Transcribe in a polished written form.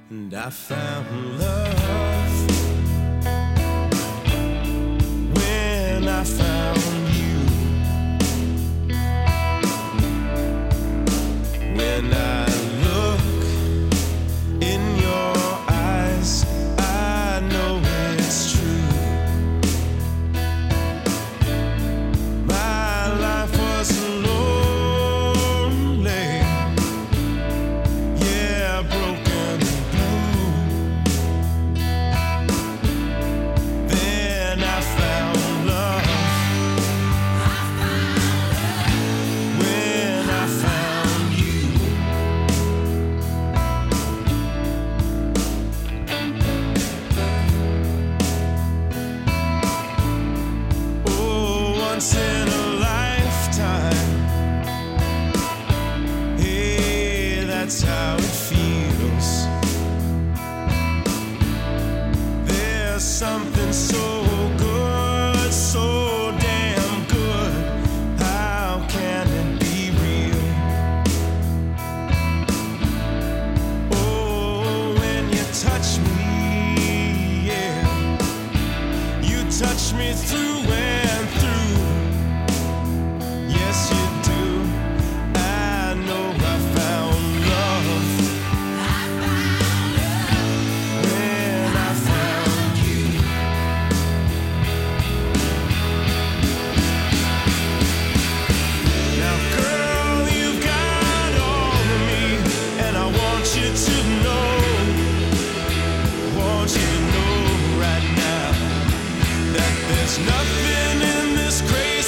And I found love when I found you. When I look in your eyes, I know it's true. My life was lonely, yeah, broken and blue. Then I found love when I found you. Oh, once in a lifetime, hey, that's how it feels. There's something so good, so damn good. How can it be real? Oh, when you touch me, yeah, you touch me through and through. Yes, you do. I know I found love when I found you. Now, girl, you've got all of me, and I want you to know, want you to know right now that there's nothing in this crazy